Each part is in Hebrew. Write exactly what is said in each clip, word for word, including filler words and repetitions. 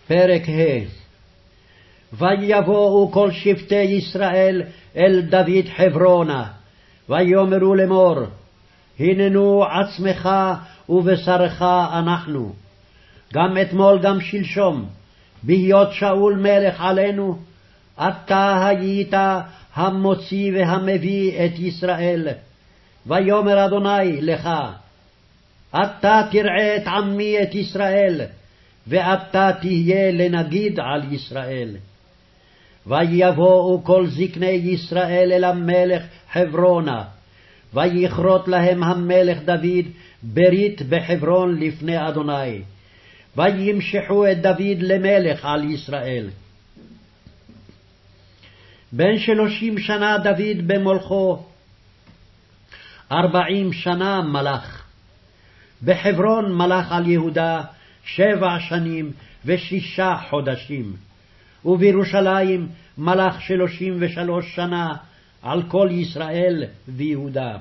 פרק ה'. ויבואו כל שבטי ישראל אל דוד חברונה, ויאמרו לאמור, הננו עצמך ובשרך אנחנו, גם אתמול גם שלשום, בהיות שאול מלך עלינו, אתה היית המוציא והמביא את ישראל. ויאמר אדוני לך, אתה תראה את עמי את ישראל, ואתה תהיה לנגיד על ישראל. ויבואו כל זקני ישראל אל המלך חברונה, ויכרות להם המלך דוד ברית בחברון לפני אדוני, וימשחו את דוד למלך על ישראל. בן שלושים שנה דוד במולכו, ארבעים שנה מלך. בחברון מלך על יהודה שבע שנים ושישה חודשים, ובירושלים מלך שלושים ושלוש שנה על כל ישראל ויהודה.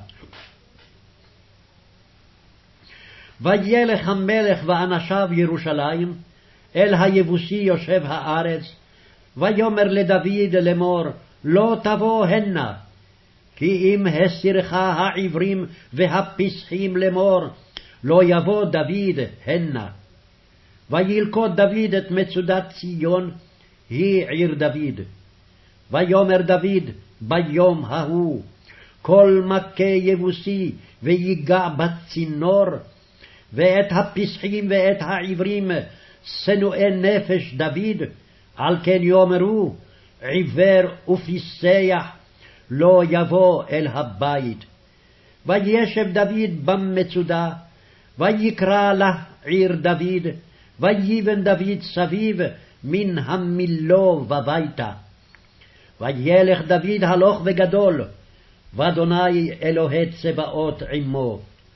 וילך המלך ואנשיו ירושלים אל היבוסי יושב הארץ, ויאמר לדוד לאמור, לא תבוא הנה, כי אם הסירך העברים והפסחים לאמור, לא יבוא דוד הנה. וילכוד דוד את מצודת ציון, היא עיר דוד. ויאמר דוד ביום ההוא, כל מכה יבוסי ויגע בצינור, ואת הפסחים ואת העברים שנואי נפש דוד, על כן יאמרו, עיוור ופיסח לא יבוא אל הבית. וישב דוד במצודה, ויקרא לה עיר דוד, ויבן דוד סביב מן המילו בביתה. וילך דוד הלוך וגדול, ואדוני אלוהי צבאות עמו.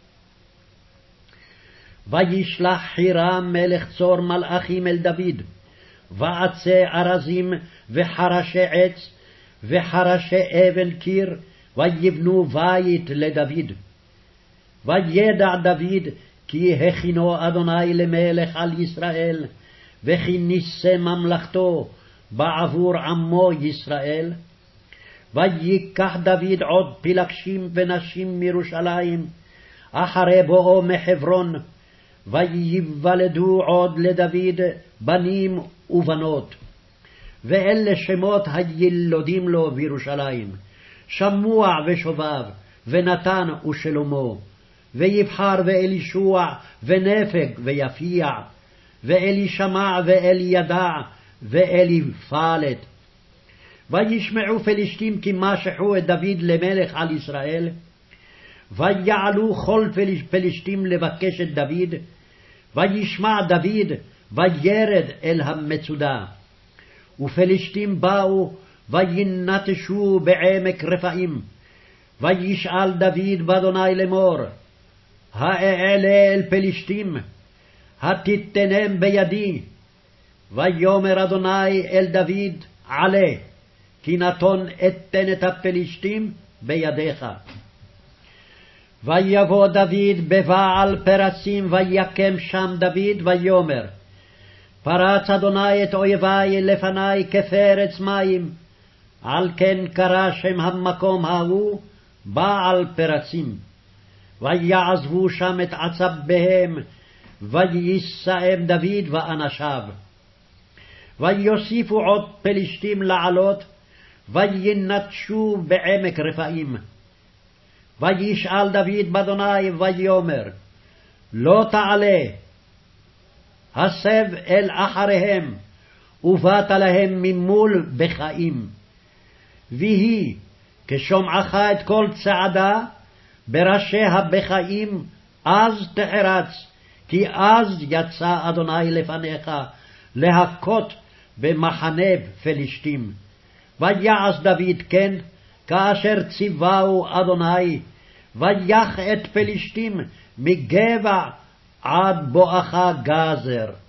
וישלח חירם מלך צור מלאכים אל דוד, ועצי ארזים וחרשי עץ וחרשי אבן קיר, ויבנו בית לדוד. וידע דוד כי הכינו אדוני למלך על ישראל, וכי נישא ממלכתו בעבור עמו ישראל. ויקח דוד עוד פלגשים ונשים מירושלים, אחרי בואו מחברון, וייוולדו עוד לדוד בנים ובנות. ואלה שמות הילודים לו בירושלים, שמוע ושובב, ונתן ושלמה, ויבחר ואלישוע, ונפג ויפיע, ואלישמע ואלידע, ואליפלת. וישמעו פלישתים כי משחו את דוד למלך על ישראל, ויעלו כל פלישתים לבקש את דוד, וישמע דוד, וירד אל המצודה. ופלישתים באו, וינטשו בעמק רפאים. וישאל דוד באדוני לאמור, האעלה אל פלישתים, התיתנם בידי? ויאמר אדוני אל דוד, עלה, כי נתון אתן את הפלישתים בידיך. ויבוא דוד בבעל פרסים, ויקם שם דוד, ויאמר, פרץ אדוני את אויבי לפני כפרץ מים, על כן קרא שם המקום ההוא בעל פרסים. ויעזבו שם את עצביהם, וייסאם דוד ואנשיו. ויוסיפו עוד פלישתים לעלות, וינטשו בעמק רפאים. וישאל דוד באדוני, ויאמר, לא תעלה, הסב אל אחריהם, ובאת להם ממול בחיים. ויהי, כשומעך את כל צעדה, בראשי הבחיים, אז תחרץ, כי אז יצא אדוני לפניך, להכות במחנה פלישתים. ויעש דוד כן, כאשר ציווהו אדוני, ויך את פלישתים מגבע עד בואכה גזר.